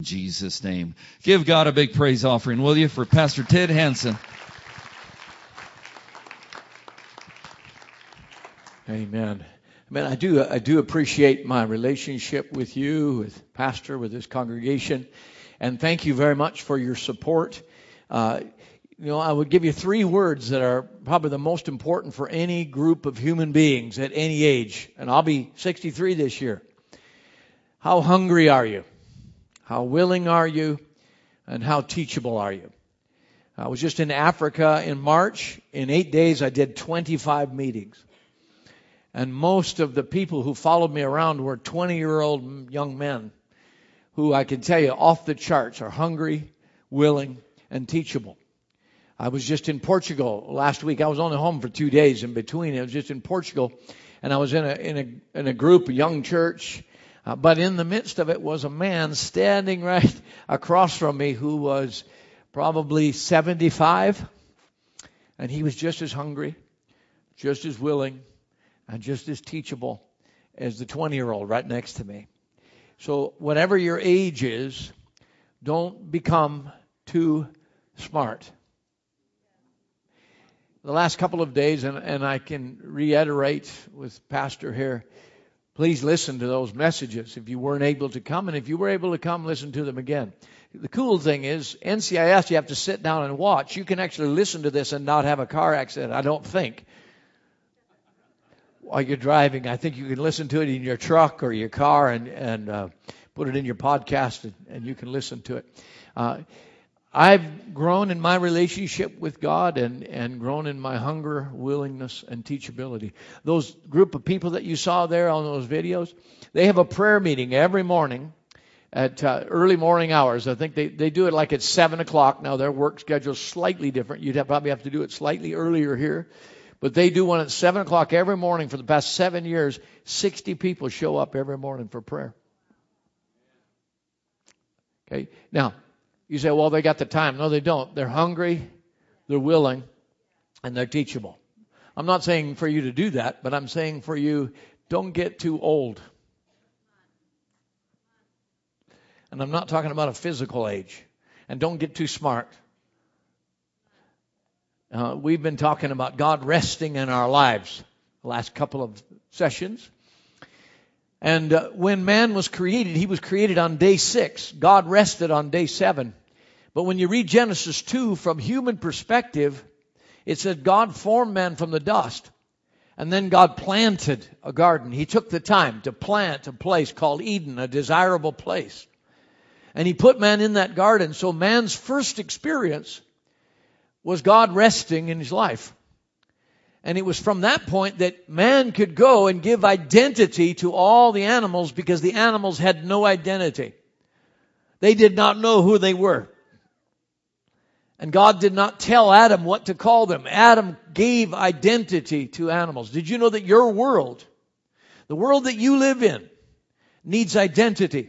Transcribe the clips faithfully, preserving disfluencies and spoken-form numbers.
Jesus' name. Give God a big praise offering, will you, for Pastor Ted Hansen. Amen. Man, I do I do appreciate my relationship with you, with Pastor, with this congregation, and thank you very much for your support. Uh, you know, I would give you three words that are probably the most important for any group of human beings at any age, and I'll be sixty-three this year. How hungry are you? How willing are you? And how teachable are you? I was just in Africa in March. In eight days, I did twenty-five meetings. And most of the people who followed me around were twenty-year-old young men who, I can tell you, off the charts, are hungry, willing, and teachable. I was just in Portugal last week. I was only home for two days in between. I was just in Portugal, and I was in a in a in a group, a young church. Uh, but in the midst of it was a man standing right across from me who was probably seventy-five, and he was just as hungry, just as willing, and just as teachable as the twenty-year-old right next to me. So whatever your age is, don't become too smart. The last couple of days, and, and I can reiterate with Pastor here, please listen to those messages if you weren't able to come. And if you were able to come, listen to them again. The cool thing is, N C I S, you have to sit down and watch. You can actually listen to this and not have a car accident, I don't think. While you're driving, I think you can listen to it in your truck or your car and, and uh, put it in your podcast, and, and you can listen to it. Uh, I've grown in my relationship with God and, and grown in my hunger, willingness, and teachability. Those group of people that you saw there on those videos, they have a prayer meeting every morning at uh, early morning hours. I think they, they do it like at seven o'clock. Now, their work schedule is slightly different. You'd have, probably have to do it slightly earlier here. But they do one at seven o'clock every morning for the past seven years. sixty people show up every morning for prayer. Okay. Now, you say, well, they got the time. No, they don't. They're hungry, they're willing, and they're teachable. I'm not saying for you to do that, but I'm saying for you, don't get too old. And I'm not talking about a physical age. And don't get too smart. Uh, we've been talking about God resting in our lives the last couple of sessions. And uh, when man was created, he was created on day six. God rested on day seven. But when you read Genesis two, from human perspective, it said God formed man from the dust. And then God planted a garden. He took the time to plant a place called Eden, a desirable place. And he put man in that garden. So man's first experience was God resting in his life. And it was from that point that man could go and give identity to all the animals, because the animals had no identity. They did not know who they were. And God did not tell Adam what to call them. Adam gave identity to animals. Did you know that your world, the world that you live in, needs identity?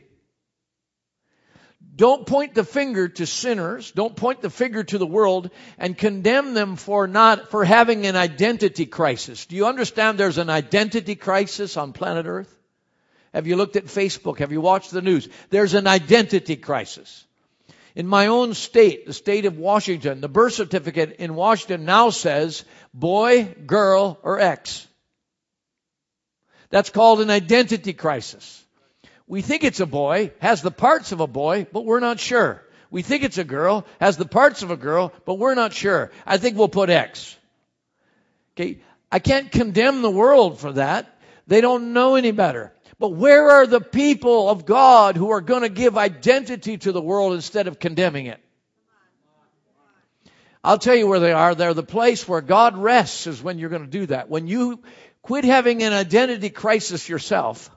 Don't point the finger to sinners. Don't point the finger to the world and condemn them for not, for having an identity crisis. Do you understand there's an identity crisis on planet Earth? Have you looked at Facebook? Have you watched the news? There's an identity crisis. In my own state, the state of Washington, the birth certificate in Washington now says boy, girl, or X. That's called an identity crisis. We think it's a boy, has the parts of a boy, but we're not sure. We think it's a girl, has the parts of a girl, but we're not sure. I think we'll put X. Okay, I can't condemn the world for that. They don't know any better. But where are the people of God who are going to give identity to the world instead of condemning it? I'll tell you where they are. They're the place where God rests is when you're going to do that. When you quit having an identity crisis yourself.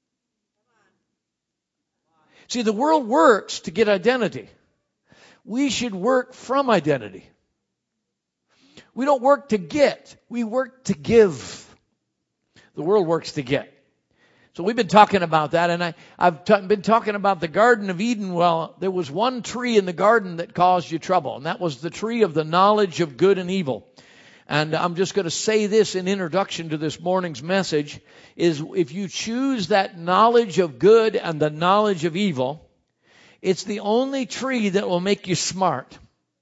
See, the world works to get identity. We should work from identity. We don't work to get. We work to give. The world works to get. So we've been talking about that, and I, I've t- been talking about the Garden of Eden. Well, there was one tree in the garden that caused you trouble, and that was the tree of the knowledge of good and evil. And I'm just going to say this in introduction to this morning's message, is if you choose that knowledge of good and the knowledge of evil, It's the only tree that will make you smart.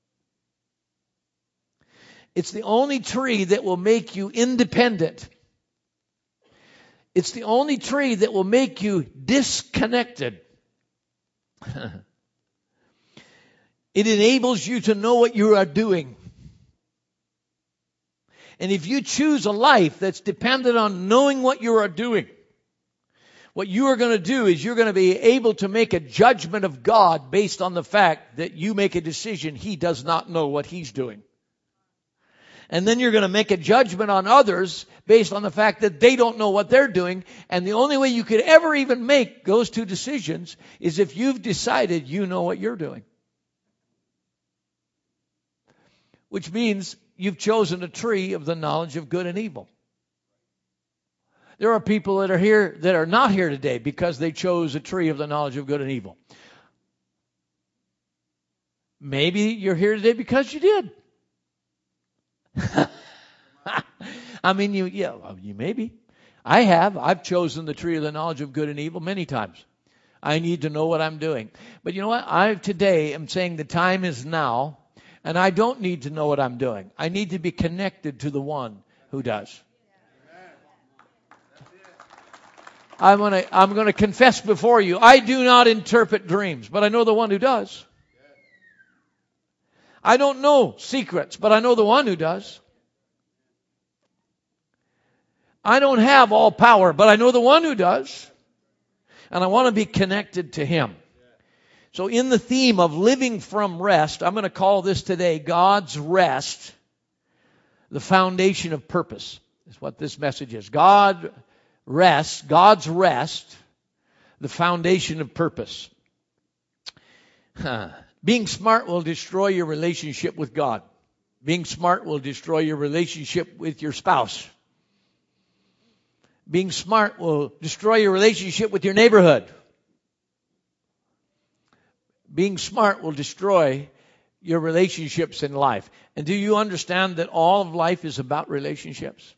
It's the only tree that will make you independent. It's the only tree that will make you disconnected. It enables you to know what you are doing. And if you choose a life that's dependent on knowing what you are doing, what you are going to do is you're going to be able to make a judgment of God based on the fact that you make a decision He does not know what He's doing. And then you're going to make a judgment on others based on the fact that they don't know what they're doing. And the only way you could ever even make those two decisions is if you've decided you know what you're doing. Which means you've chosen a tree of the knowledge of good and evil. There are people that are here that are not here today because they chose a tree of the knowledge of good and evil. Maybe you're here today because you did. I mean, you, yeah, well, you maybe. I have. I've chosen the tree of the knowledge of good and evil many times. I need to know what I'm doing. But you know what? I today am saying the time is now, and I don't need to know what I'm doing. I need to be connected to the one who does. I'm going to I'm going to confess before you, I do not interpret dreams, but I know the one who does. I don't know secrets, but I know the one who does. I don't have all power, but I know the one who does. And I want to be connected to Him. So in the theme of living from rest, I'm going to call this today God's rest, the foundation of purpose. Is what this message is. God rest, God's rest, the foundation of purpose. Huh. Being smart will destroy your relationship with God. Being smart will destroy your relationship with your spouse. Being smart will destroy your relationship with your neighborhood. Being smart will destroy your relationships in life. And do you understand that all of life is about relationships?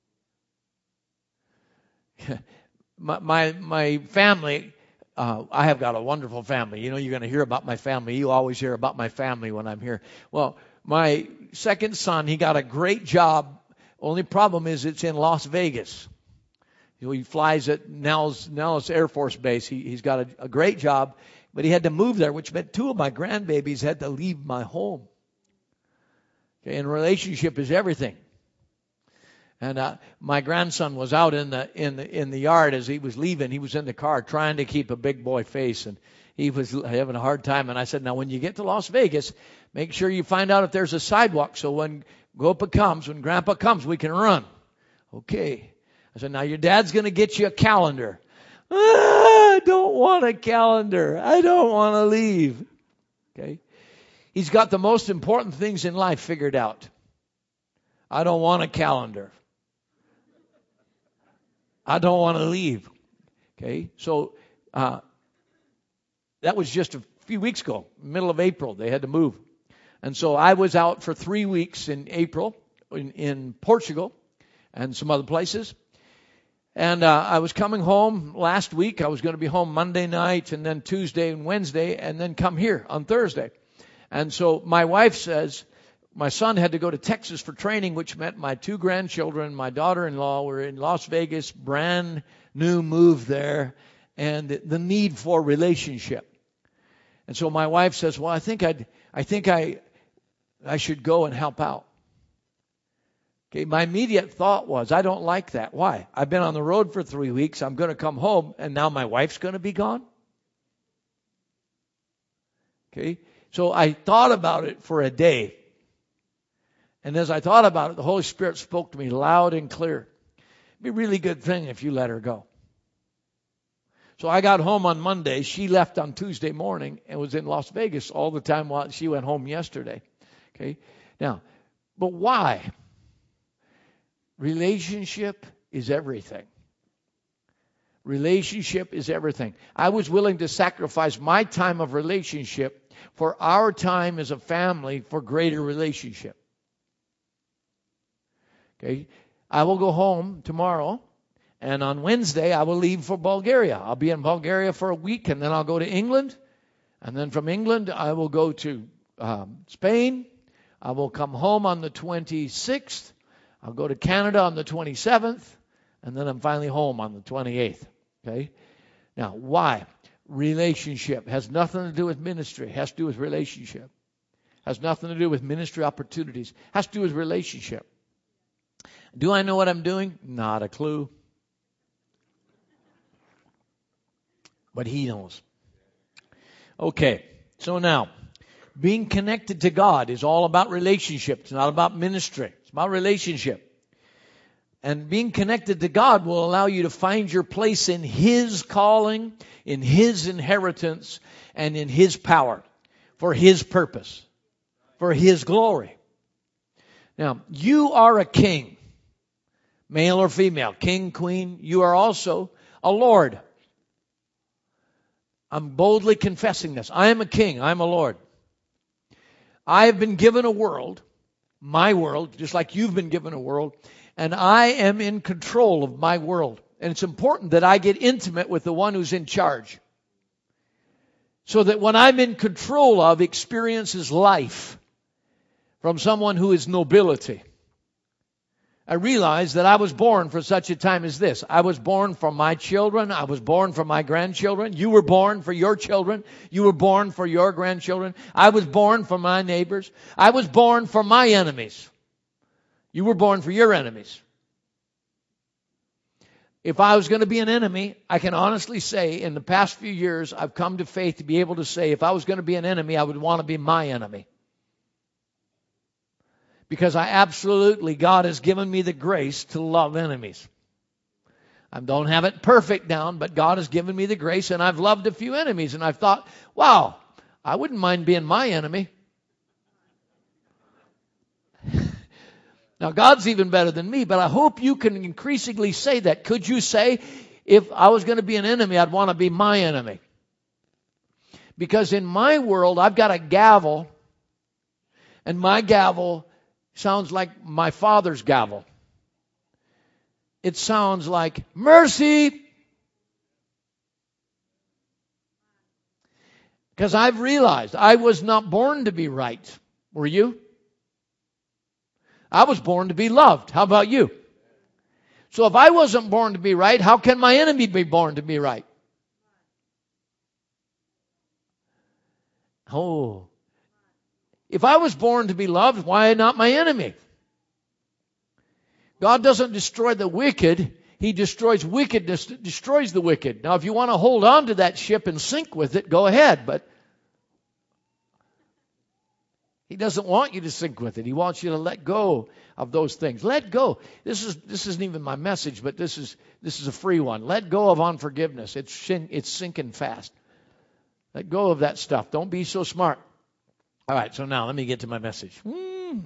my, my, my family, uh, I have got a wonderful family. You know, you're going to hear about my family. You always hear about my family when I'm here. Well, my second son, he got a great job. Only problem is it's in Las Vegas. You know, he flies at Nellis, Nellis Air Force Base. He, he's got a, a great job, but he had to move there, which meant two of my grandbabies had to leave my home. Okay, and relationship is everything. And uh, my grandson was out in the in the in the yard as he was leaving. He was in the car trying to keep a big boy face, and he was having a hard time. And I said, "Now, when you get to Las Vegas, make sure you find out if there's a sidewalk, so when Grandpa comes, when Grandpa comes, we can run." Okay. I said, "Now your dad's going to get you a calendar." Ah, I don't want a calendar. I don't want to leave. Okay. He's got the most important things in life figured out. I don't want a calendar. I don't want to leave. Okay. So, uh, that was just a few weeks ago, middle of April. They had to move. And so I was out for three weeks in April in, in Portugal and some other places. And uh, I was coming home last week. I was going to be home Monday night and then Tuesday and Wednesday and then come here on Thursday. And so my wife says, my son had to go to Texas for training, which meant my two grandchildren, my daughter-in-law were in Las Vegas, brand new move there, and the need for relationship. And so my wife says, well, I think I'd, I think I, I should go and help out. Okay, my immediate thought was, I don't like that. Why? I've been on the road for three weeks. I'm going to come home, and now my wife's going to be gone? Okay, so I thought about it for a day. And as I thought about it, the Holy Spirit spoke to me loud and clear. It'd be a really good thing if you let her go. So I got home on Monday. She left on Tuesday morning and was in Las Vegas all the time while she went home yesterday. Okay, now, but why? Relationship is everything. Relationship is everything. I was willing to sacrifice my time of relationship for our time as a family for greater relationship. Okay, I will go home tomorrow, and on Wednesday I will leave for Bulgaria. I'll be in Bulgaria for a week, and then I'll go to England. And then from England, I will go to um, Spain. I will come home on the twenty-sixth. I'll go to Canada on the twenty-seventh. And then I'm finally home on the twenty-eighth. Okay? Now, why? Relationship. Has nothing to do with ministry. Has to do with relationship. Has nothing to do with ministry opportunities. Has to do with relationship. Do I know what I'm doing? Not a clue. But He knows. Okay, so now, being connected to God is all about relationship. It's not about ministry. It's about relationship. And being connected to God will allow you to find your place in His calling, in His inheritance, and in His power, for His purpose, for His glory. Now, you are a king, male or female, king, queen. You are also a lord. I'm boldly confessing this. I am a king. I am a lord. I have been given a world, my world, just like you've been given a world, and I am in control of my world. And it's important that I get intimate with the one who's in charge, so that when I'm in control of experiences life from someone who is nobility, I realize that I was born for such a time as this. I was born for my children. I was born for my grandchildren. You were born for your children. You were born for your grandchildren. I was born for my neighbors. I was born for my enemies. You were born for your enemies. If I was going to be an enemy, I can honestly say in the past few years, I've come to faith to be able to say, if I was going to be an enemy, I would want to be my enemy. Because I absolutely, God has given me the grace to love enemies. I don't have it perfect down, but God has given me the grace, and I've loved a few enemies. And I've thought, wow, I wouldn't mind being my enemy. Now, God's even better than me, but I hope you can increasingly say that. Could you say, if I was going to be an enemy, I'd want to be my enemy? Because in my world, I've got a gavel, and my gavel sounds like my father's gavel. It sounds like mercy. Because I've realized I was not born to be right. Were you? I was born to be loved. How about you? So if I wasn't born to be right, how can my enemy be born to be right? Oh. If I was born to be loved, why not my enemy? God doesn't destroy the wicked. He destroys wickedness that destroys the wicked. Now, if you want to hold on to that ship and sink with it, go ahead. But He doesn't want you to sink with it. He wants you to let go of those things. Let go. This is this isn't even my message, but this is this is a free one. Let go of unforgiveness. It's it's sinking fast. Let go of that stuff. Don't be so smart. All right, so now let me get to my message. Mm.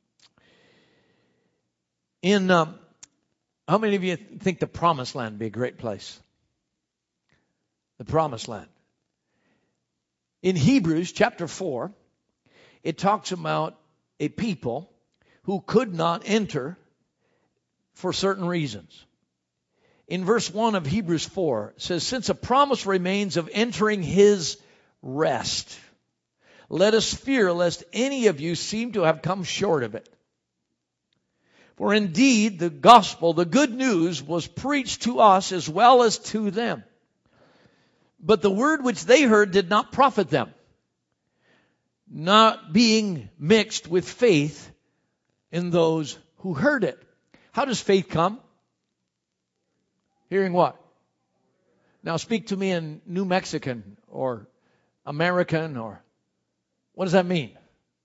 In um, how many of you think the Promised Land would be a great place? The Promised Land. In Hebrews chapter four, it talks about a people who could not enter for certain reasons. In verse one of Hebrews four, it says, since a promise remains of entering His rest, let us fear lest any of you seem to have come short of it. For indeed, the gospel, the good news, was preached to us as well as to them. But the word which they heard did not profit them, not being mixed with faith in those who heard it. How does faith come? Hearing what? Now speak to me in New Mexican or American, or what does that mean?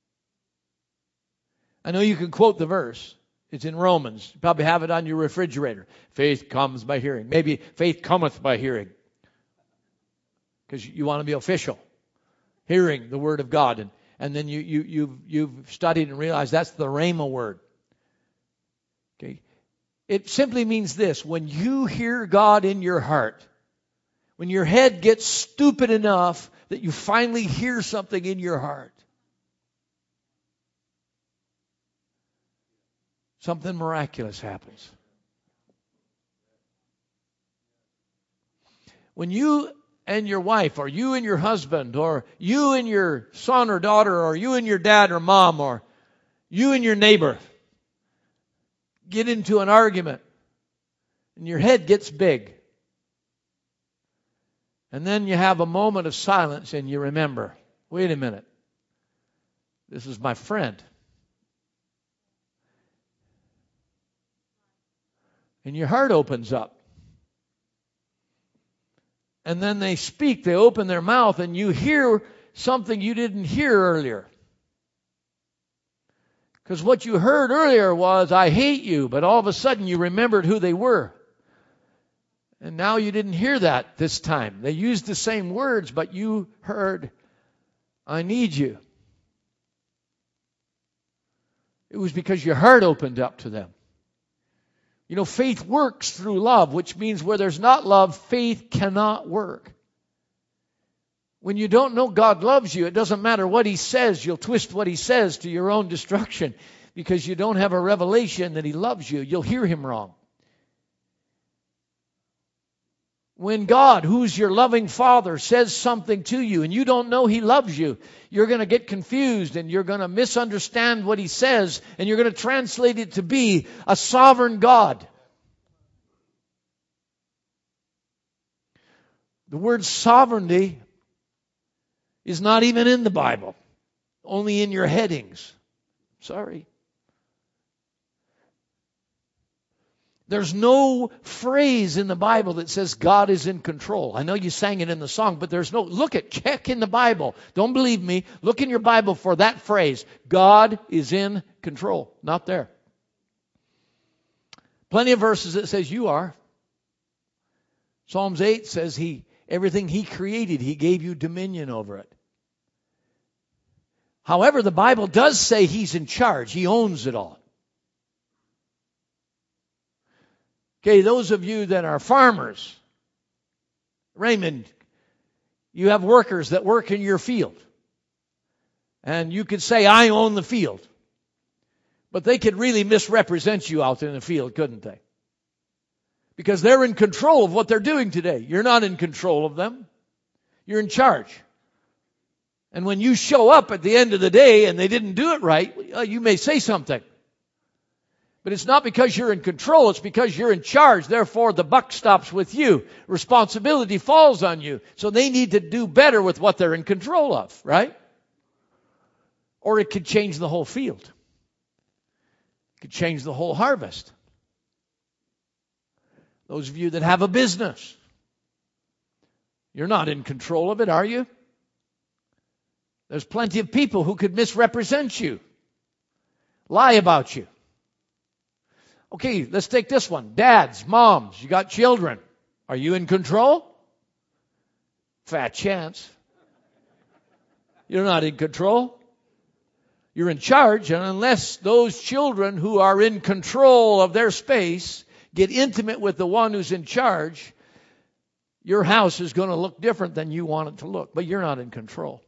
I know you can quote the verse. It's in Romans. You probably have it on your refrigerator. Faith comes by hearing. Maybe faith cometh by hearing, because you want to be official. Hearing the word of God. And, and then you, you, you've, you've studied and realized that's the Rhema word. Okay. It simply means this. When you hear God in your heart, when your head gets stupid enough that you finally hear something in your heart, something miraculous happens. When you and your wife, or you and your husband, or you and your son or daughter, or you and your dad or mom, or you and your neighbor get into an argument, and your head gets big. And then you have a moment of silence and you remember, wait a minute, this is my friend. And your heart opens up. And then they speak, they open their mouth, and you hear something you didn't hear earlier. Because what you heard earlier was, I hate you, but all of a sudden you remembered who they were. And now you didn't hear that this time. They used the same words, but you heard, I need you. It was because your heart opened up to them. You know, faith works through love, which means where there's not love, faith cannot work. When you don't know God loves you, it doesn't matter what He says. You'll twist what He says to your own destruction because you don't have a revelation that He loves you. You'll hear Him wrong. When God, who's your loving Father, says something to you and you don't know He loves you, you're going to get confused and you're going to misunderstand what He says and you're going to translate it to be a sovereign God. The word sovereignty is not even in the Bible, only in your headings. Sorry. There's no phrase in the Bible that says God is in control. I know you sang it in the song, but there's no, look at, check in the Bible. Don't believe me. Look in your Bible for that phrase. God is in control. Not there. Plenty of verses that says you are. Psalms eight says he, everything He created, He gave you dominion over it. However, the Bible does say He's in charge. He owns it all. Okay, those of you that are farmers, Raymond, you have workers that work in your field. And you could say, I own the field. But they could really misrepresent you out in the field, couldn't they? Because they're in control of what they're doing today. You're not in control of them. You're in charge. And when you show up at the end of the day and they didn't do it right, you may say something. But it's not because you're in control, it's because you're in charge. Therefore, the buck stops with you. Responsibility falls on you. So they need to do better with what they're in control of, right? Or it could change the whole field. It could change the whole harvest. Those of you that have a business, you're not in control of it, are you? There's plenty of people who could misrepresent you, lie about you. Okay, let's take this one. Dads, moms, you got children. Are you in control? Fat chance. You're not in control. You're in charge, and unless those children who are in control of their space get intimate with the one who's in charge, your house is going to look different than you want it to look, but you're not in control.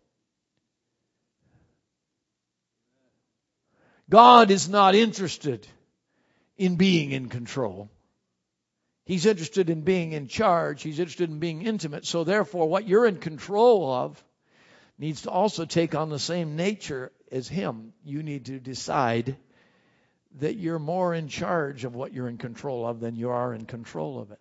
God is not interested in being in control. He's interested in being in charge. He's interested in being intimate. So therefore, what you're in control of needs to also take on the same nature as Him. You need to decide that you're more in charge of what you're in control of than you are in control of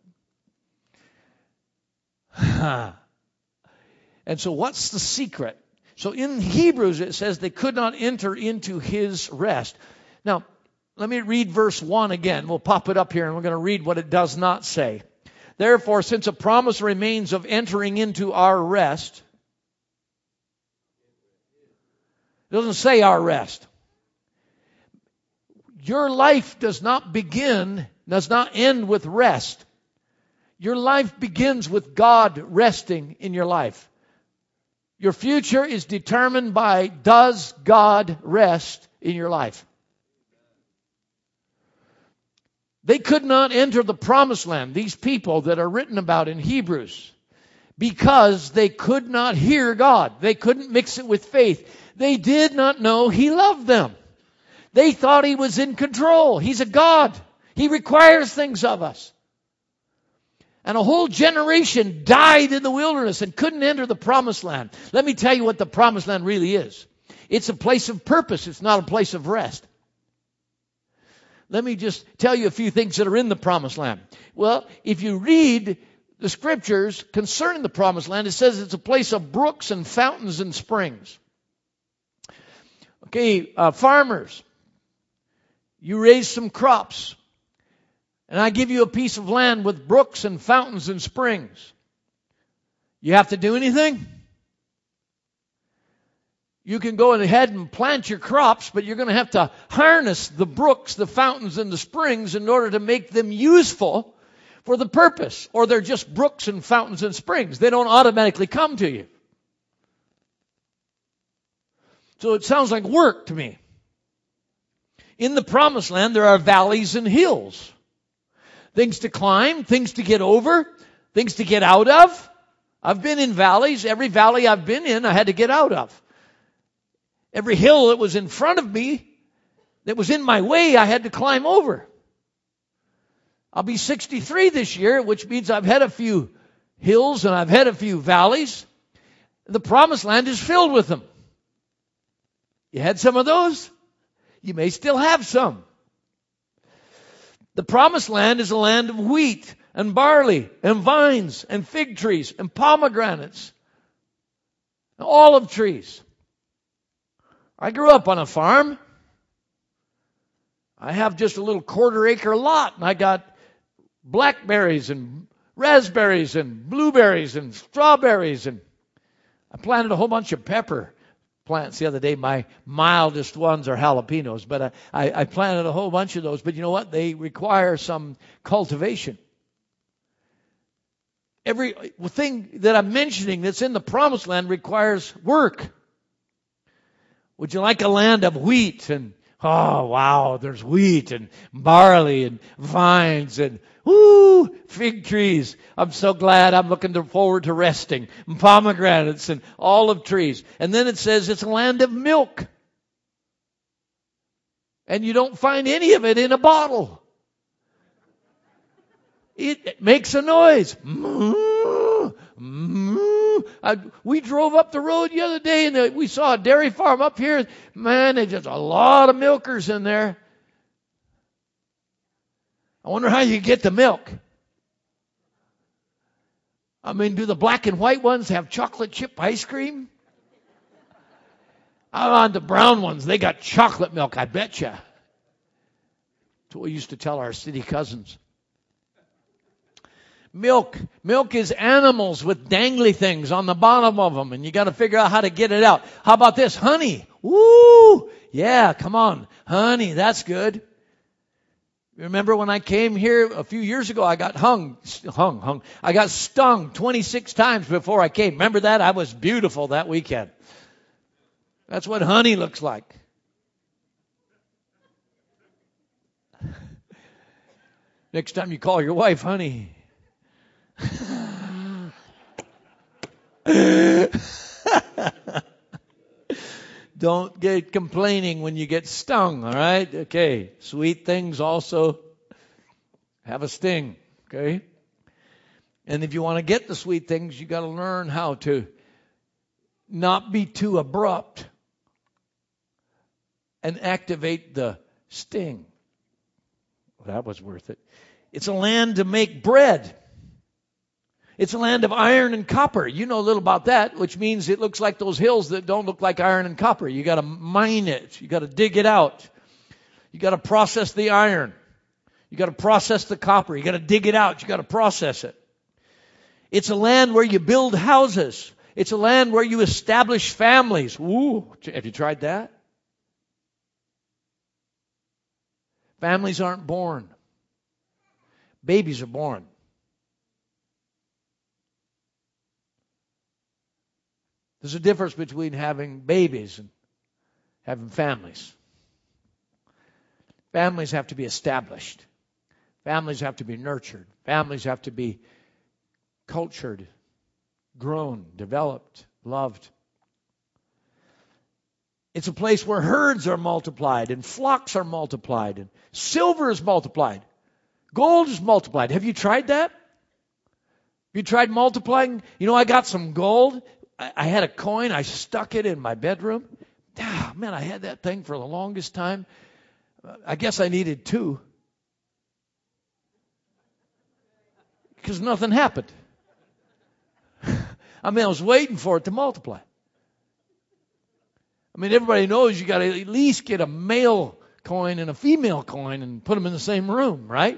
it. And so what's the secret? So in Hebrews it says they could not enter into His rest. Now, let me read verse one again. We'll pop it up here and we're going to read what it does not say. Therefore, since a promise remains of entering into our rest, it doesn't say our rest. Your life does not begin, does not end with rest. Your life begins with God resting in your life. Your future is determined by, does God rest in your life? They could not enter the promised land, these people that are written about in Hebrews, because they could not hear God. They couldn't mix it with faith. They did not know He loved them. They thought He was in control. He's a God. He requires things of us. And a whole generation died in the wilderness and couldn't enter the promised land. Let me tell you what the promised land really is. It's a place of purpose. It's not a place of rest. Let me just tell you a few things that are in the promised land. Well, if you read the scriptures concerning the promised land, it says it's a place of brooks and fountains and springs. Okay, uh, farmers, you raise some crops, and I give you a piece of land with brooks and fountains and springs. You have to do anything? You can go ahead and plant your crops, but you're going to have to harness the brooks, the fountains, and the springs in order to make them useful for the purpose. Or they're just brooks and fountains and springs. They don't automatically come to you. So it sounds like work to me. In the promised land, there are valleys and hills. Things to climb, things to get over, things to get out of. I've been in valleys. Every valley I've been in, I had to get out of. Every hill that was in front of me, that was in my way, I had to climb over. I'll be sixty-three this year, which means I've had a few hills and I've had a few valleys. The promised land is filled with them. You had some of those? You may still have some. The promised land is a land of wheat and barley and vines and fig trees and pomegranates and olive trees. I grew up on a farm. I have just a little quarter acre lot, and I got blackberries and raspberries and blueberries and strawberries, and I planted a whole bunch of pepper plants the other day. My mildest ones are jalapenos, but I, I, I planted a whole bunch of those. But you know what? They require some cultivation. Every thing that I'm mentioning that's in the promised land requires work. Would you like a land of wheat and, oh, wow, there's wheat and barley and vines and, whoo, fig trees. I'm so glad. I'm looking forward to resting. And pomegranates and olive trees. And then it says it's a land of milk. And you don't find any of it in a bottle. It makes a noise. Moo, moo. I, we drove up the road the other day and we saw a dairy farm up here. Man, there's just a lot of milkers in there. I wonder how you get the milk. I mean, do the black and white ones have chocolate chip ice cream? I'm on the brown ones. They got chocolate milk, I betcha. That's what we used to tell our city cousins. Milk. Milk is animals with dangly things on the bottom of them, and you got to figure out how to get it out. How about this? Honey. Woo! Yeah, come on. Honey, that's good. Remember when I came here a few years ago, I got hung, hung, hung. I got stung twenty-six times before I came. Remember that? I was beautiful that weekend. That's what honey looks like. Next time you call your wife, honey. Don't get complaining when you get stung, all right? Okay. Sweet things also have a sting, okay? And if you want to get the sweet things, you got to learn how to not be too abrupt and activate the sting. Well, that was worth it. It's a land to make bread. It's a land of iron and copper. You know a little about that, which means it looks like those hills that don't look like iron and copper. You got to mine it. You got to dig it out. You got to process the iron. You got to process the copper. You got to dig it out. You got to process it. It's a land where you build houses. It's a land where you establish families. Ooh, have you tried that? Families aren't born. Babies are born. There's a difference between having babies and having families. Families have to be established. Families have to be nurtured. Families have to be cultured, grown, developed, loved. It's a place where herds are multiplied and flocks are multiplied and silver is multiplied. Gold is multiplied. Have you tried that? You tried multiplying? You know, I got some gold. I, I had a coin. I stuck it in my bedroom. Ah, man, I had that thing for the longest time. Uh, I guess I needed two. Because nothing happened. I mean, I was waiting for it to multiply. I mean, everybody knows you got to at least get a male coin and a female coin and put them in the same room, right?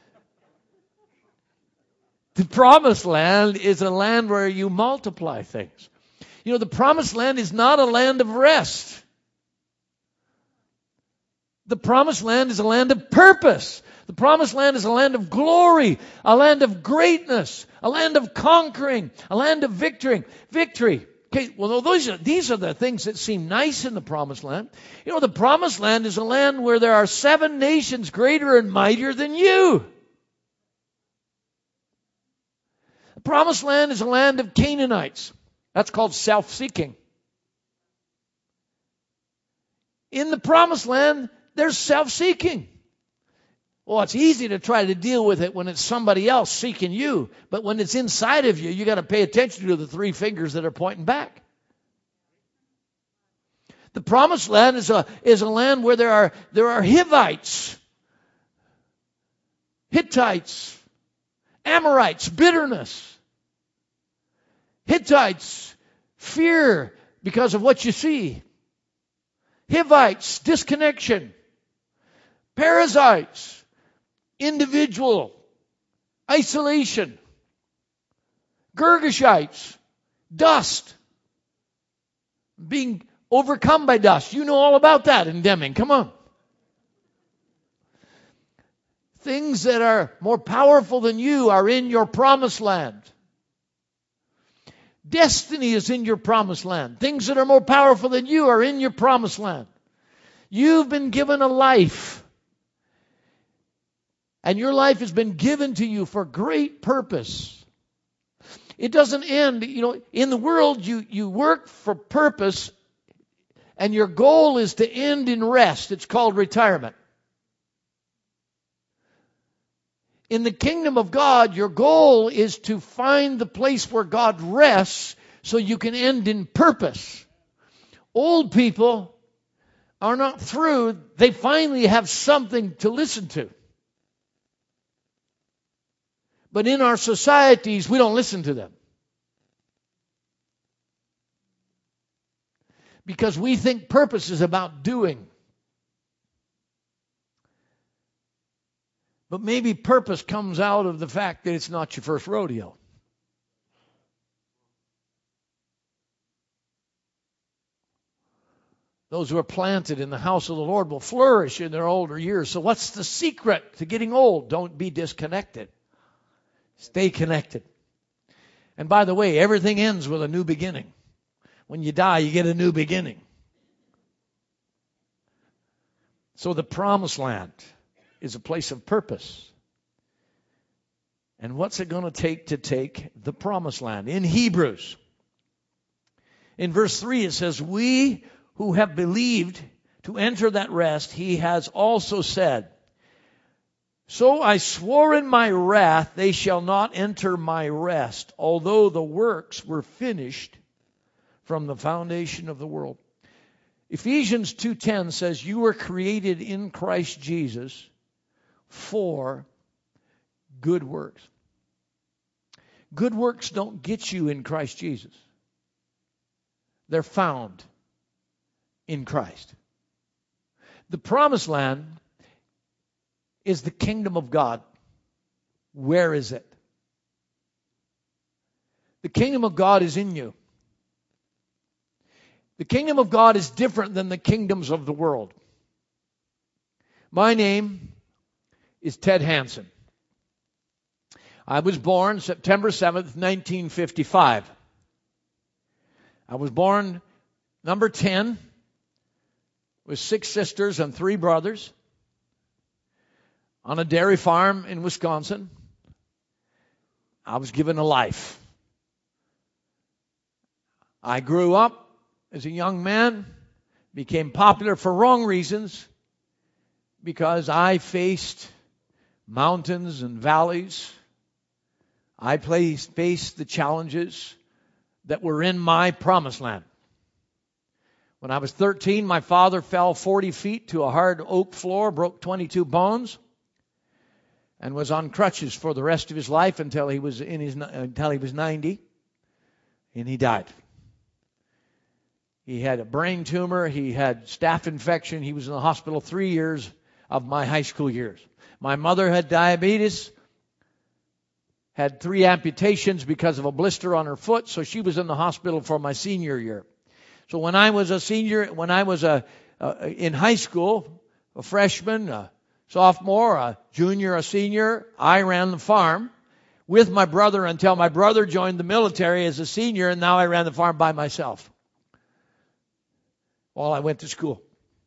The promised land is a land where you multiply things. You know, the promised land is not a land of rest. The promised land is a land of purpose. The promised land is a land of glory, a land of greatness, a land of conquering, a land of victory. Victory. Okay, well, those are, these are the things that seem nice in the promised land. You know, the promised land is a land where there are seven nations greater and mightier than you. The promised land is a land of Canaanites. That's called self-seeking. In the promised land, there's self-seeking. Well, it's easy to try to deal with it when it's somebody else seeking you. But when it's inside of you, you got to pay attention to the three fingers that are pointing back. The promised land is a, is a land where there are, there are Hivites, Hittites, Amorites, bitterness. Hittites, fear because of what you see. Hivites, disconnection. Perizzites, individual, isolation. Girgashites, dust. Being overcome by dust. You know all about that in Deming. Come on. Things that are more powerful than you are in your promised land. Destiny is in your promised land. Things that are more powerful than you are in your promised land. You've been given a life. And your life has been given to you for great purpose. It doesn't end, you know, in the world you, you work for purpose and your goal is to end in rest. It's called retirement. In the kingdom of God, your goal is to find the place where God rests so you can end in purpose. Old people are not through. They finally have something to listen to. But in our societies, we don't listen to them. Because we think purpose is about doing. But maybe purpose comes out of the fact that it's not your first rodeo. Those who are planted in the house of the Lord will flourish in their older years. So what's the secret to getting old? Don't be disconnected. Stay connected. And by the way, everything ends with a new beginning. When you die, you get a new beginning. So the promised land is a place of purpose. And what's it going to take to take the promised land? In Hebrews, in verse three, it says, we who have believed to enter that rest, he has also said, so I swore in my wrath, they shall not enter my rest, although the works were finished from the foundation of the world. Ephesians two ten says, you were created in Christ Jesus for good works. Good works don't get you in Christ Jesus. They're found in Christ. The promised land is the kingdom of God. Where is it? The kingdom of God is in you. The kingdom of God is different than the kingdoms of the world. My name is Ted Hansen. I was born September seventh, nineteen fifty-five. I was born number ten with six sisters and three brothers on a dairy farm in Wisconsin. I was given a life. I grew up as a young man, became popular for wrong reasons because I faced mountains and valleys. I faced the challenges that were in my promised land. When I was thirteen, my father fell forty feet to a hard oak floor, broke twenty-two bones, and was on crutches for the rest of his life until he was in his until he was ninety, and he died. He had a brain tumor. He had staph infection. He was in the hospital three years of my high school years. My mother had diabetes, had three amputations because of a blister on her foot, so she was in the hospital for my senior year. So when I was a senior, when I was a, uh, in high school, a freshman, a sophomore, a junior, a senior, I ran the farm with my brother until my brother joined the military as a senior, and now I ran the farm by myself while I went to school.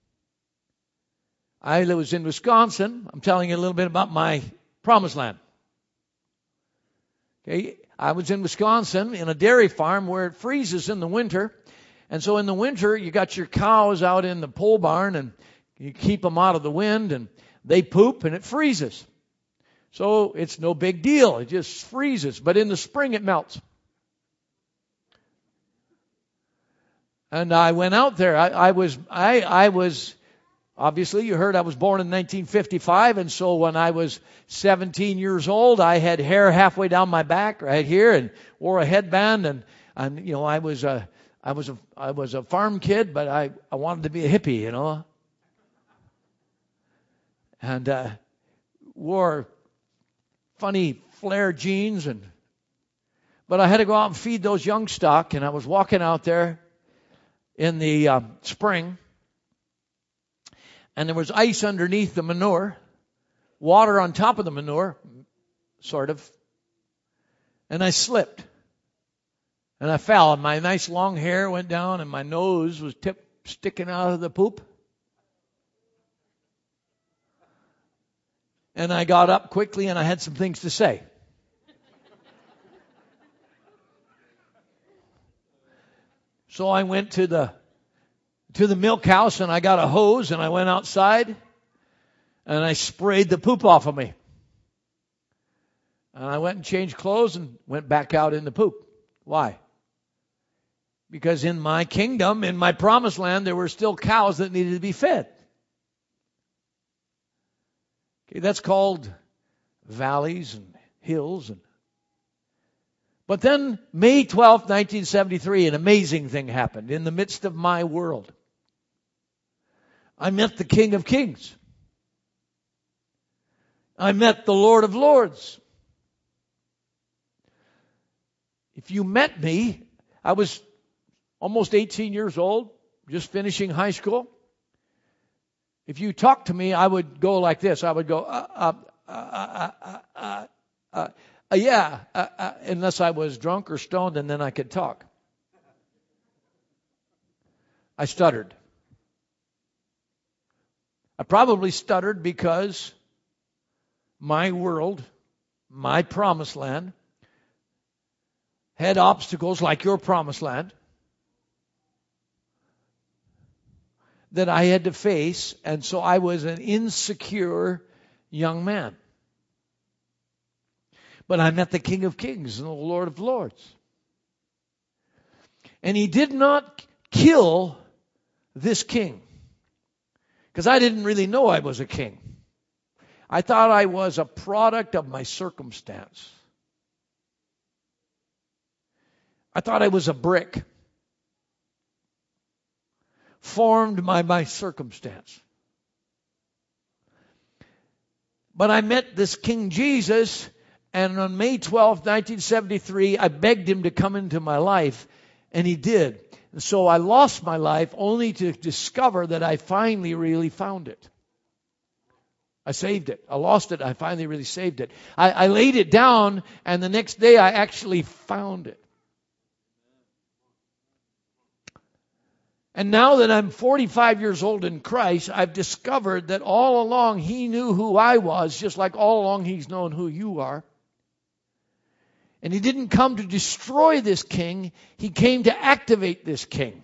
I was in Wisconsin. I'm telling you a little bit about my promised land. Okay, I was in Wisconsin in a dairy farm where it freezes in the winter. And so in the winter, you got your cows out in the pole barn and you keep them out of the wind and they poop and it freezes. So it's no big deal. It just freezes. But in the spring, it melts. And I went out there. I, I was, I, I was, obviously you heard I was born in nineteen fifty-five. And so when I was seventeen years old, I had hair halfway down my back right here and wore a headband. And, and you know, I was a, I was a, I was a farm kid, but I, I wanted to be a hippie, you know. And uh, wore funny flare jeans. and But I had to go out and feed those young stock. And I was walking out there in the uh, spring. And there was ice underneath the manure. Water on top of the manure, sort of. And I slipped. And I fell, and my nice long hair went down, and my nose was tip sticking out of the poop. And I got up quickly, and I had some things to say. So I went to the to the milk house, and I got a hose, and I went outside, and I sprayed the poop off of me. And I went and changed clothes and went back out in the poop. Why? Because in my kingdom, in my promised land, there were still cows that needed to be fed. Okay, that's called valleys and hills. And But then, May twelfth, nineteen seventy-three, an amazing thing happened in the midst of my world. I met the King of Kings. I met the Lord of Lords. If you met me, I was almost eighteen years old, just finishing high school. If you talked to me, I would go like this. I would go, uh, uh, uh, uh, uh, uh, uh, uh yeah, uh, uh, unless I was drunk or stoned, and then I could talk. I stuttered. I probably stuttered because my world, my promised land, had obstacles like your promised land that I had to face, and so I was an insecure young man. But I met the King of Kings and the Lord of Lords. And he did not kill this king, because I didn't really know I was a king. I thought I was a product of my circumstance. I thought I was a brick formed by my circumstance. But I met this King Jesus, and on May twelfth, nineteen seventy-three, I begged him to come into my life, and he did. And so I lost my life only to discover that I finally really found it. I saved it. I lost it. I finally really saved it. I, I laid it down, and the next day I actually found it. And now that I'm forty-five years old in Christ, I've discovered that all along He knew who I was, just like all along He's known who you are. And He didn't come to destroy this king. He came to activate this king.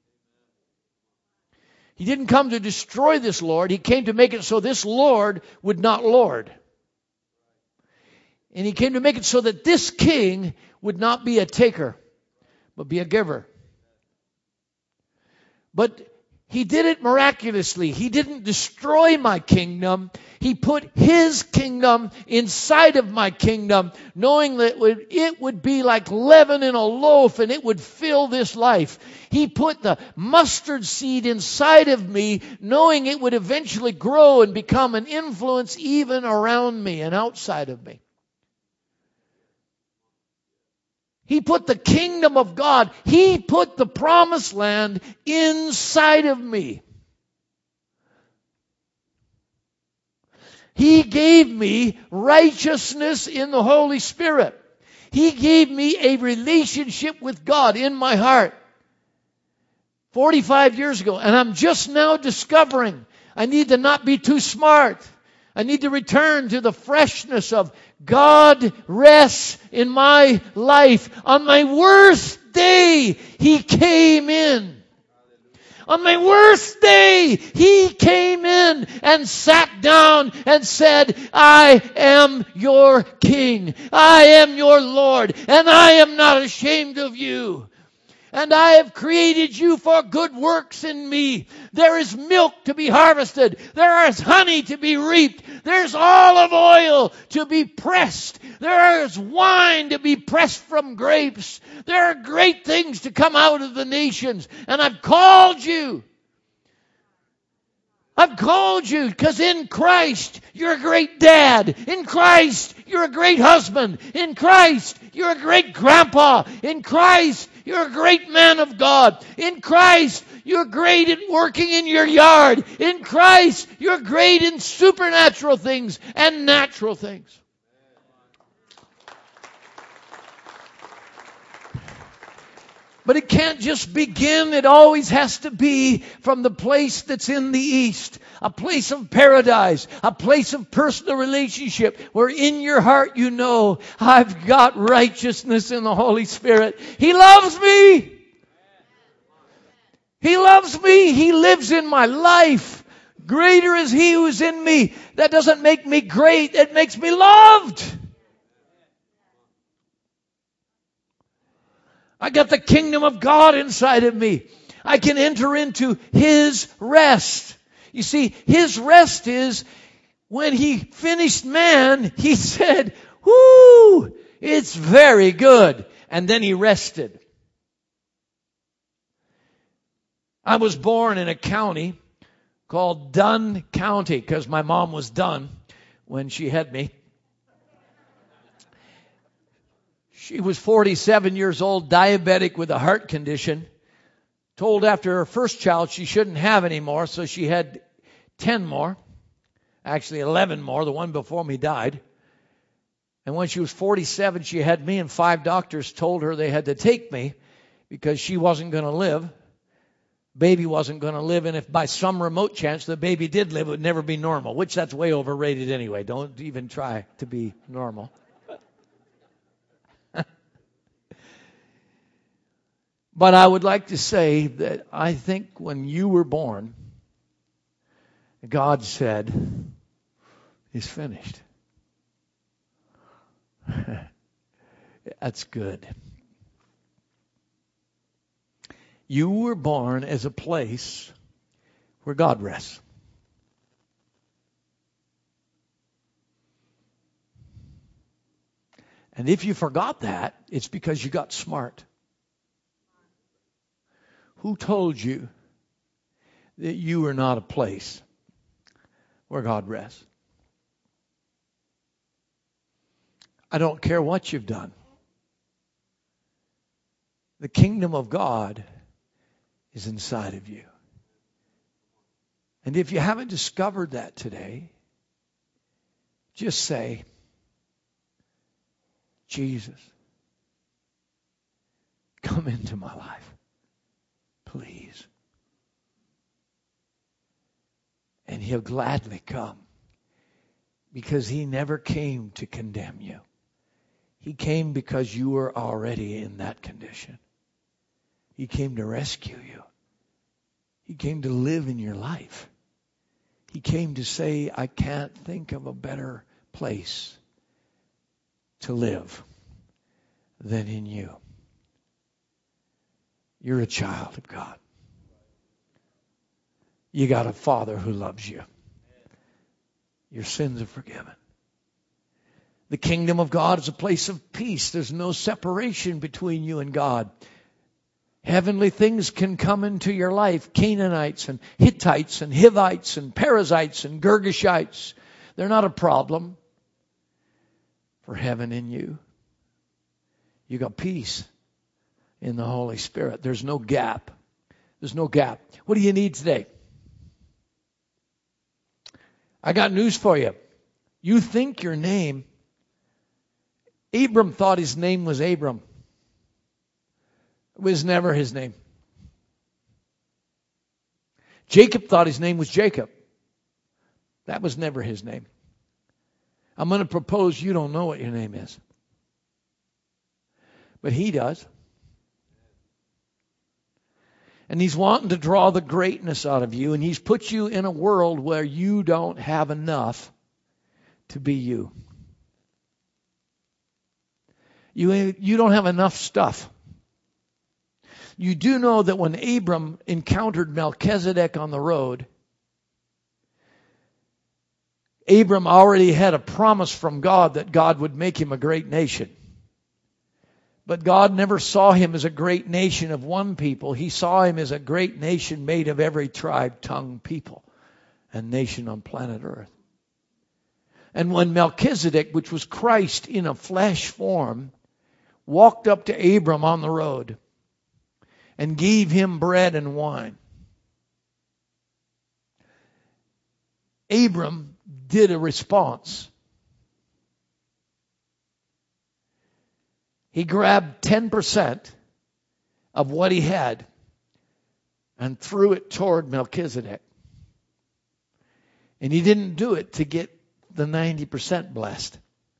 He didn't come to destroy this Lord. He came to make it so this Lord would not lord. And he came to make it so that this king would not be a taker, but be a giver. But he did it miraculously. He didn't destroy my kingdom. He put his kingdom inside of my kingdom, knowing that it would be like leaven in a loaf and it would fill this life. He put the mustard seed inside of me, knowing it would eventually grow and become an influence even around me and outside of me. He put the kingdom of God, He put the promised land inside of me. He gave me righteousness in the Holy Spirit. He gave me a relationship with God in my heart forty-five years ago. And I'm just now discovering I need to not be too smart. I need to return to the freshness of God rests in my life. On my worst day, He came in. On my worst day, He came in and sat down and said, I am your King. I am your Lord. And I am not ashamed of you. And I have created you for good works in me. There is milk to be harvested. There is honey to be reaped. There's olive oil to be pressed. There is wine to be pressed from grapes. There are great things to come out of the nations. And I've called you. I've called you because in Christ you're a great dad. In Christ you're a great husband. In Christ you're a great grandpa. In Christ you're a great man of God. In Christ you're great at working in your yard. In Christ you're great in supernatural things and natural things. But it can't just begin. It always has to be from the place that's in the east. A place of paradise. A place of personal relationship where in your heart you know, I've got righteousness in the Holy Spirit. He loves me. He loves me. He lives in my life. Greater is He who is in me. That doesn't make me great. It makes me loved. I got the kingdom of God inside of me. I can enter into His rest. You see, His rest is when He finished man, He said, whoo, it's very good. And then He rested. I was born in a county called Dunn County because my mom was Dunn when she had me. She was forty-seven years old, diabetic with a heart condition. Told after her first child she shouldn't have any more, so she had ten more. Actually, eleven more. The one before me died. And when she was forty-seven, she had me, and five doctors told her they had to take me because she wasn't going to live. Baby wasn't going to live, and if by some remote chance the baby did live, it would never be normal, which that's way overrated anyway. Don't even try to be normal. But I would like to say that I think when you were born, God said, it's finished. That's good. You were born as a place where God rests. And if you forgot that, it's because you got smart. Who told you that you are not a place where God rests? I don't care what you've done. The kingdom of God is inside of you. And if you haven't discovered that today, just say, Jesus, come into my life. Please. And He'll gladly come because He never came to condemn you. He came because you were already in that condition. He came to rescue you. He came to live in your life. He came to say, I can't think of a better place to live than in you. You're a child of God. You got a Father who loves you. Your sins are forgiven. The kingdom of God is a place of peace. There's no separation between you and God. Heavenly things can come into your life. Canaanites and Hittites and Hivites and Perizzites and Girgashites. They're not a problem for heaven in you. You got peace in the Holy Spirit. There's no gap. There's no gap. What do you need today? I got news for you. You think your name, Abram thought his name was Abram. It was never his name. Jacob thought his name was Jacob. That was never his name. I'm going to propose you don't know what your name is. But he does. And he's wanting to draw the greatness out of you. And he's put you in a world where you don't have enough to be you. You, you don't have enough stuff. You do know that when Abram encountered Melchizedek on the road, Abram already had a promise from God that God would make him a great nation. But God never saw him as a great nation of one people. He saw him as a great nation made of every tribe, tongue, people, and nation on planet Earth. And when Melchizedek, which was Christ in a flesh form, walked up to Abram on the road and gave him bread and wine, Abram did a response. He grabbed ten percent of what he had and threw it toward Melchizedek. And he didn't do it to get the ninety percent blessed.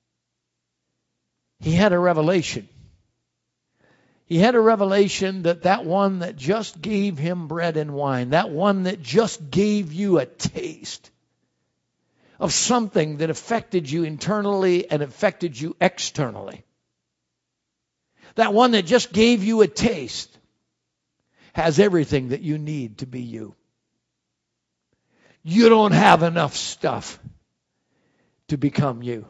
He had a revelation. He had a revelation that that one that just gave him bread and wine, that one that just gave you a taste of something that affected you internally and affected you externally, that one that just gave you a taste, has everything that you need to be you. You don't have enough stuff to become you.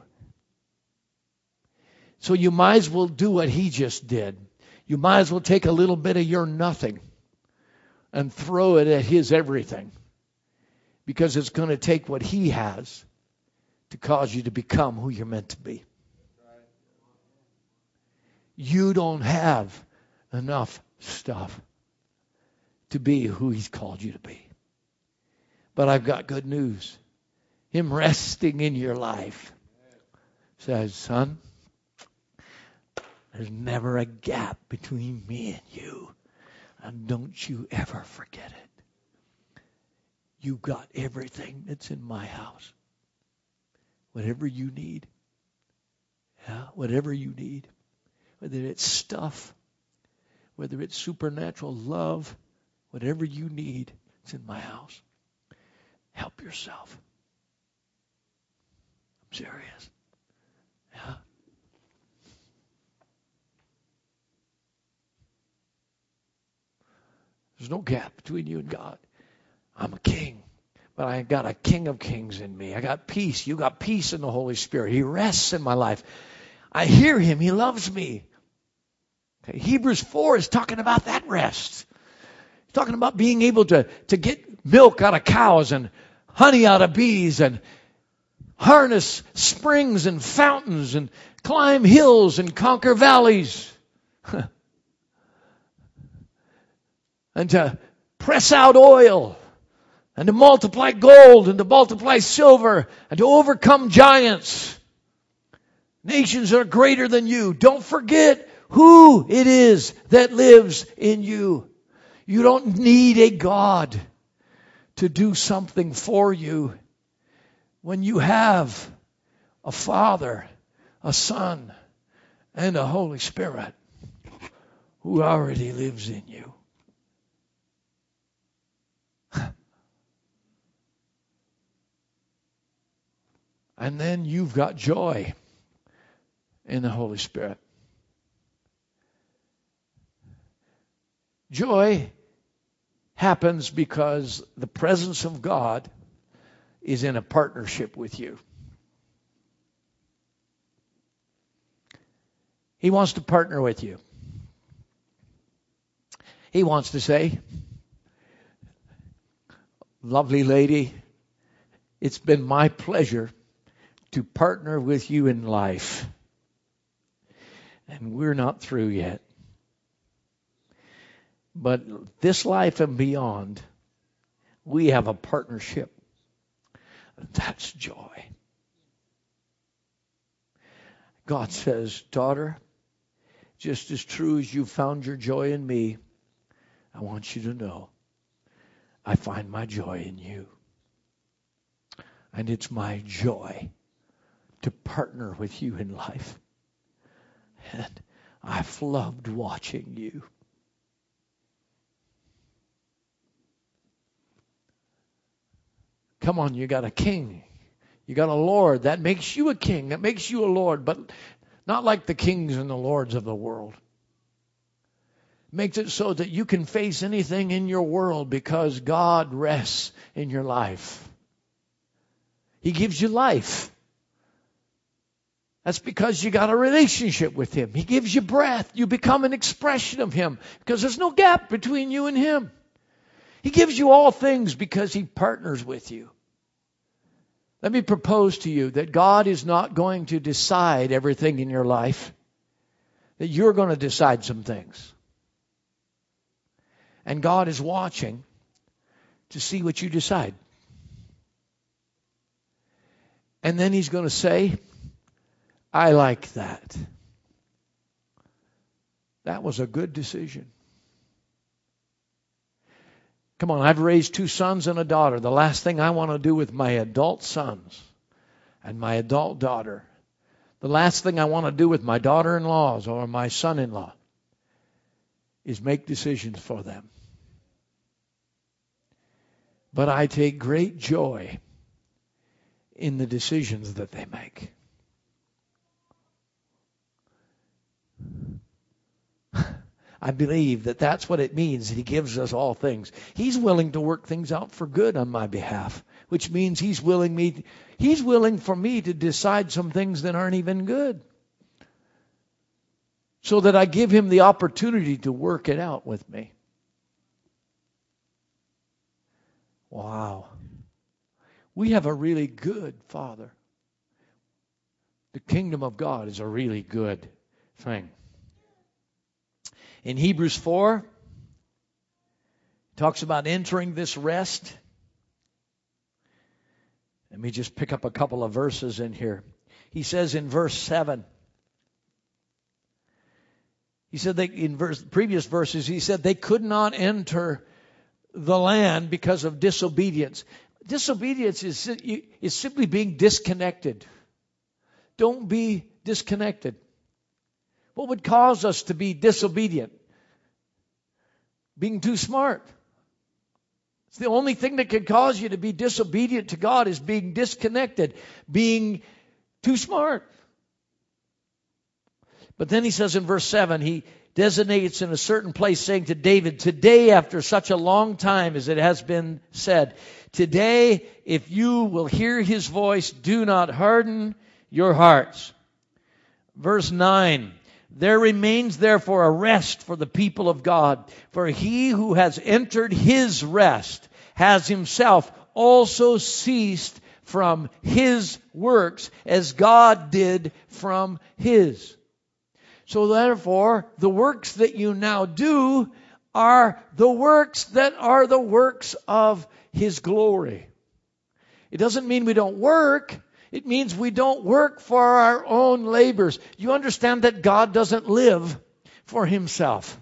So you might as well do what he just did. You might as well take a little bit of your nothing and throw it at his everything. Because it's going to take what he has to cause you to become who you're meant to be. You don't have enough stuff to be who he's called you to be. But I've got good news. Him resting in your life says, son, there's never a gap between me and you. And don't you ever forget it. You got everything that's in my house. Whatever you need. Yeah, whatever you need. Whether it's stuff, whether it's supernatural love, whatever you need, it's in my house. Help yourself. I'm serious. Yeah. There's no gap between you and God. I'm a king, but I got a King of Kings in me. I got peace. You got peace in the Holy Spirit. He rests in my life. I hear him. He loves me. Okay. Hebrews four is talking about that rest. He's talking about being able to, to get milk out of cows and honey out of bees and harness springs and fountains and climb hills and conquer valleys. And to press out oil, and to multiply gold, and to multiply silver, and to overcome giants. Nations that are greater than you. Don't forget who it is that lives in you. You don't need a God to do something for you when you have a Father, a Son, and a Holy Spirit who already lives in you. And then you've got joy. in the Holy Spirit. Joy happens because the presence of God is in a partnership with you. He wants to partner with you. He wants to say, lovely lady, it's been my pleasure to partner with you in life. And we're not through yet. But this life and beyond, we have a partnership. That's joy. God says, daughter, just as true as you found your joy in me, I want you to know I find my joy in you. And it's my joy to partner with you in life. And I've loved watching you. Come on, you got a king. You got a Lord. That makes you a king. That makes you a Lord. But not like the kings and the lords of the world. Makes it so that you can face anything in your world because God rests in your life. He gives you life. That's because you got a relationship with Him. He gives you breath. You become an expression of Him because there's no gap between you and Him. He gives you all things because He partners with you. Let me propose to you that God is not going to decide everything in your life. That you're going to decide some things. And God is watching to see what you decide. And then He's going to say, I like that. That was a good decision. Come on, I've raised two sons and a daughter. The last thing I want to do with my adult sons and my adult daughter, the last thing I want to do with my daughter-in-laws or my son-in-law is make decisions for them. But I take great joy in the decisions that they make. I believe that that's what it means. He gives us all things. He's willing to work things out for good on my behalf, which means He's willing me. He's willing for me to decide some things that aren't even good, so that I give Him the opportunity to work it out with me. Wow. We have a really good Father. The kingdom of God is a really good thing. In Hebrews four, it talks about entering this rest. Let me just pick up a couple of verses in here. He says in verse seven, he said they, in verse, previous verses, he said they could not enter the land because of disobedience. Disobedience is, is simply being disconnected. Don't be disconnected. What would cause us to be disobedient? Being too smart. It's the only thing that can cause you to be disobedient to God is being disconnected, being too smart. But then he says in verse seven, he designates in a certain place saying to David, today after such a long time as it has been said, today if you will hear His voice, do not harden your hearts. Verse nine, there remains therefore a rest for the people of God. For he who has entered His rest has himself also ceased from his works as God did from His. So therefore, the works that you now do are the works that are the works of His glory. It doesn't mean we don't work. It means we don't work for our own labors. You understand that God doesn't live for Himself.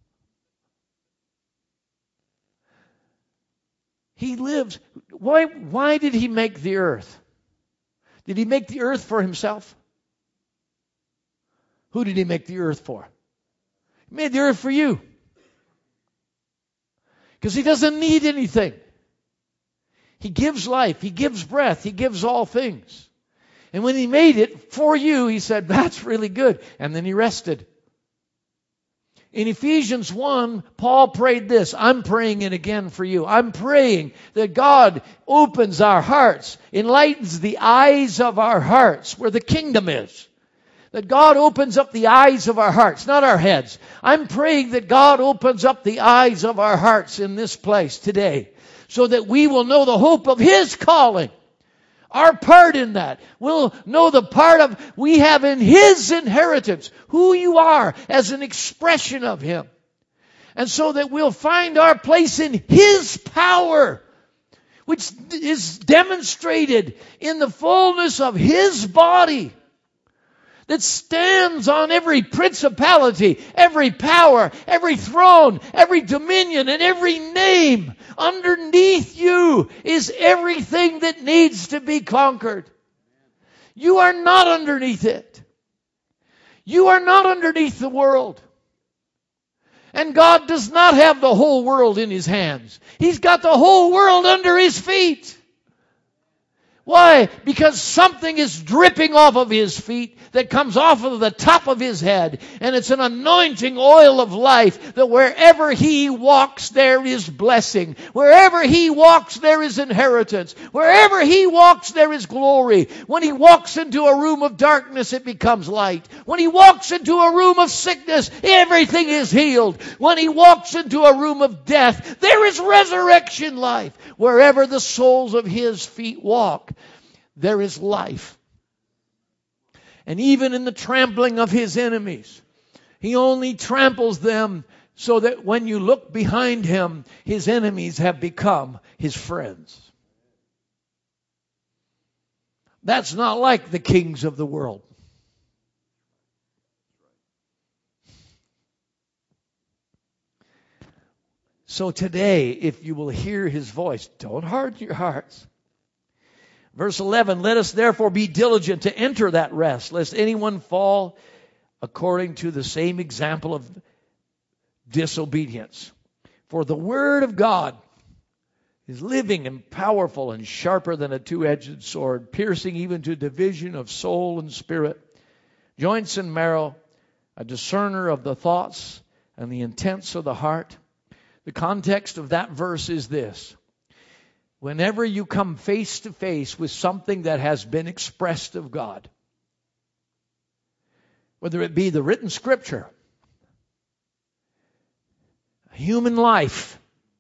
He lives. Why, why did He make the earth? Did He make the earth for Himself? Who did He make the earth for? He made the earth for you. Because He doesn't need anything. He gives life. He gives breath. He gives all things. And when he made it for you, he said, that's really good. And then he rested. In Ephesians one, Paul prayed this. I'm praying it again for you. I'm praying that God opens our hearts, enlightens the eyes of our hearts where the kingdom is. That God opens up the eyes of our hearts, not our heads. I'm praying that God opens up the eyes of our hearts in this place today so that we will know the hope of His calling. Our part in that. We'll know the part of we have in His inheritance, who you are as an expression of Him. And so that we'll find our place in His power, which is demonstrated in the fullness of His body, that stands on every principality, every power, every throne, every dominion, and every name. Underneath you is everything that needs to be conquered. You are not underneath it. You are not underneath the world. And God does not have the whole world in His hands. He's got the whole world under His feet. Why? Because something is dripping off of His feet that comes off of the top of His head. And it's an anointing oil of life that wherever He walks, there is blessing. Wherever He walks, there is inheritance. Wherever He walks, there is glory. When He walks into a room of darkness, it becomes light. When He walks into a room of sickness, everything is healed. When He walks into a room of death, there is resurrection life. Wherever the soles of His feet walk, there is life. And even in the trampling of His enemies, He only tramples them so that when you look behind Him, His enemies have become His friends. That's not like the kings of the world. So today, if you will hear His voice, don't harden your hearts. Verse eleven, let us therefore be diligent to enter that rest, lest anyone fall according to the same example of disobedience. For the Word of God is living and powerful and sharper than a two-edged sword, piercing even to division of soul and spirit, joints and marrow, a discerner of the thoughts and the intents of the heart. The context of that verse is this. Whenever you come face to face with something that has been expressed of God, whether it be the written Scripture, human life,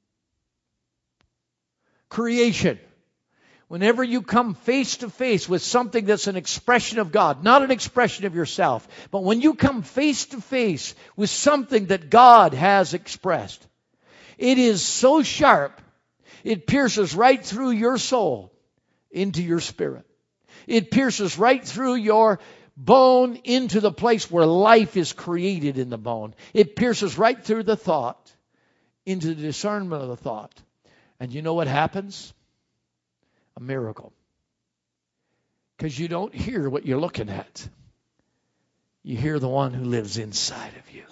creation, whenever you come face to face with something that's an expression of God, not an expression of yourself, but when you come face to face with something that God has expressed, it is so sharp, it pierces right through your soul into your spirit. It pierces right through your bone into the place where life is created in the bone. It pierces right through the thought into the discernment of the thought. And you know what happens? A miracle. Because you don't hear what you're looking at. You hear the one who lives inside of you.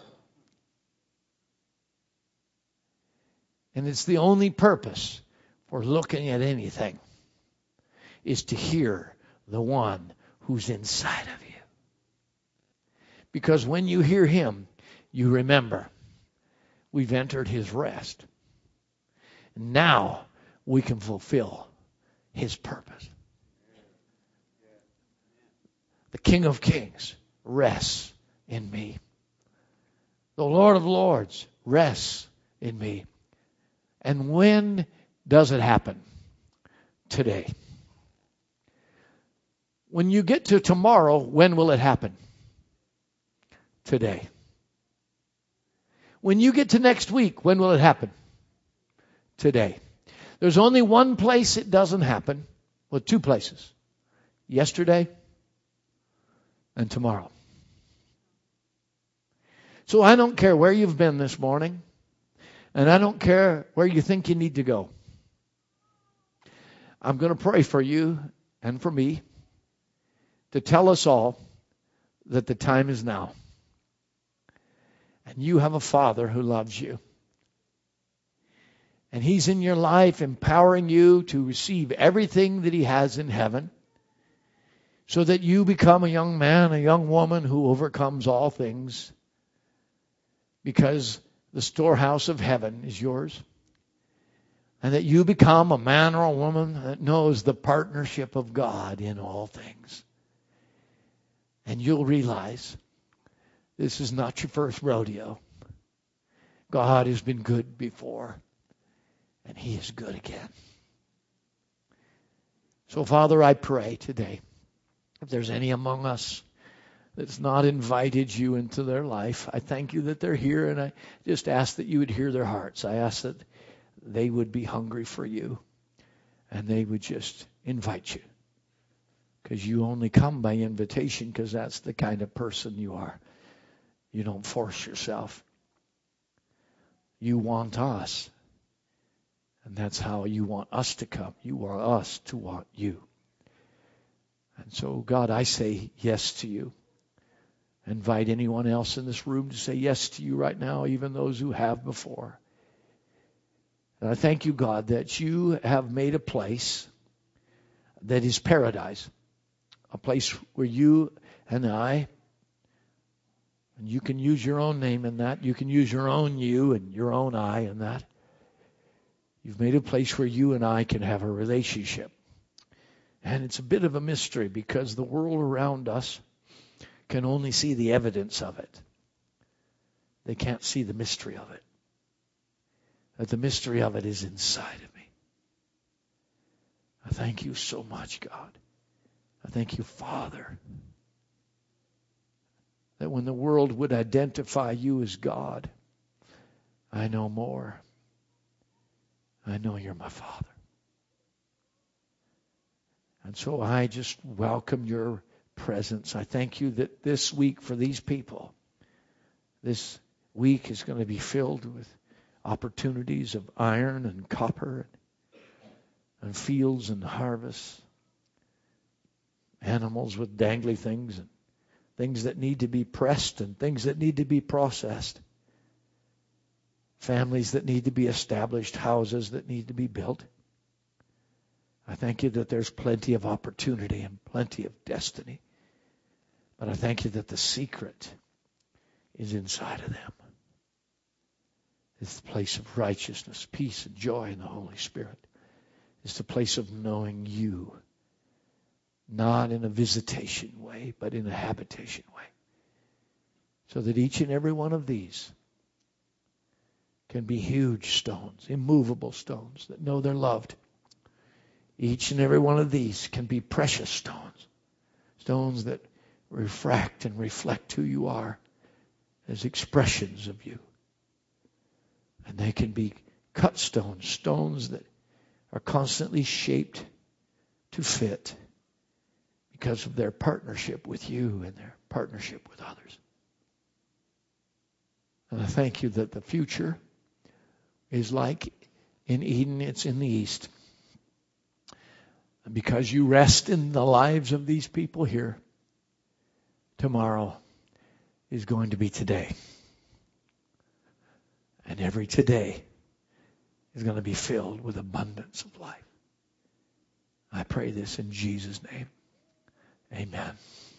And it's the only purpose for looking at anything is to hear the one who's inside of you. Because when you hear Him, you remember we've entered His rest. Now we can fulfill His purpose. The King of Kings rests in me. The Lord of Lords rests in me. And when does it happen? Today. When you get to tomorrow, when will it happen? Today. When you get to next week, when will it happen? Today. There's only one place it doesn't happen. Well, two places. Yesterday and tomorrow. So I don't care where you've been this morning. And I don't care where you think you need to go. I'm going to pray for you and for me to tell us all that the time is now. And you have a Father who loves you. And He's in your life empowering you to receive everything that He has in heaven so that you become a young man, a young woman who overcomes all things, because the storehouse of heaven is yours. And that you become a man or a woman that knows the partnership of God in all things. And you'll realize this is not your first rodeo. God has been good before, and He is good again. So, Father, I pray today, if there's any among us that's not invited you into their life, I thank you that they're here, and I just ask that you would hear their hearts. I ask that they would be hungry for you, and they would just invite you, because you only come by invitation, because that's the kind of person you are. You don't force yourself. You want us, and that's how you want us to come. You want us to want you. And so, God, I say yes to you. Invite anyone else in this room to say yes to you right now, even those who have before. And I thank you, God, that you have made a place that is paradise, a place where you and I, and you can use your own name in that, you can use your own you and your own I in that. You've made a place where you and I can have a relationship. And it's a bit of a mystery, because the world around us can only see the evidence of it. They can't see the mystery of it. But the mystery of it is inside of me. I thank you so much, God. I thank you, Father, that when the world would identify you as God, I know more. I know you're my Father. And so I just welcome your presence. I thank you that this week for these people, this week is going to be filled with opportunities of iron and copper and fields and harvests, animals with dangly things and things that need to be pressed and things that need to be processed, families that need to be established, houses that need to be built. I thank you that there's plenty of opportunity and plenty of destiny. But I thank you that the secret is inside of them. It's the place of righteousness, peace, and joy in the Holy Spirit. It's the place of knowing you, not in a visitation way, but in a habitation way. So that each and every one of these can be huge stones, immovable stones that know they're loved. Each and every one of these can be precious stones, stones that refract and reflect who you are as expressions of you. And they can be cut stones, stones that are constantly shaped to fit because of their partnership with you and their partnership with others. And I thank you that the future is like in Eden, it's in the east. And because you rest in the lives of these people here, tomorrow is going to be today. And every today is going to be filled with abundance of life. I pray this in Jesus' name. Amen.